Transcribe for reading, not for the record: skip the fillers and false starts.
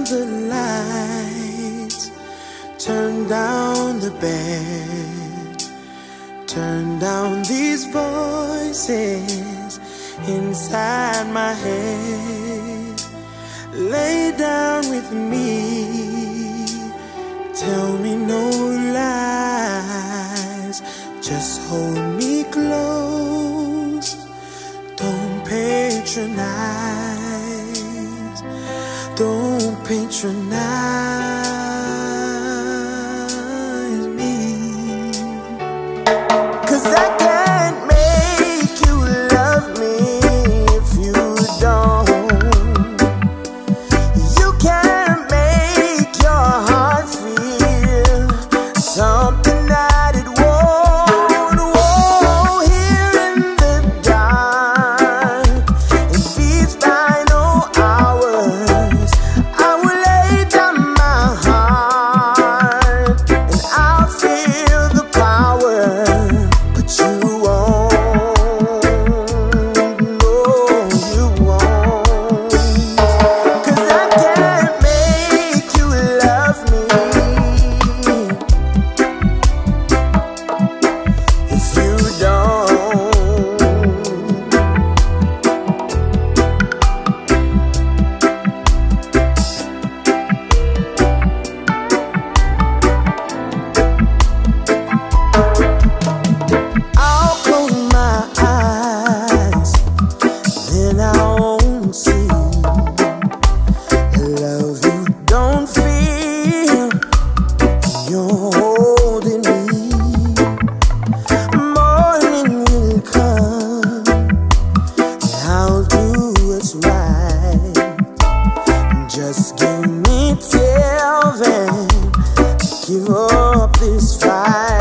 the lights, turn down the bed, turn down these voices inside my head. Lay down with me, tell me no lies, just hold me close, don't patronize, don't patronize me. 'Cause I can't make you love me if you don't. You can't make your heart feel something that it won't. Whoa, here in the dark, in these final hours, I will lay down my heart and I'll feel the power. But you won't, no, you won't. 'Cause I can't make you love me if you don't. I'll close my eyes, then I won't see the love you don't feel. You're holding me. Morning will come, and I'll do what's right. Just give me till then, give up this fight.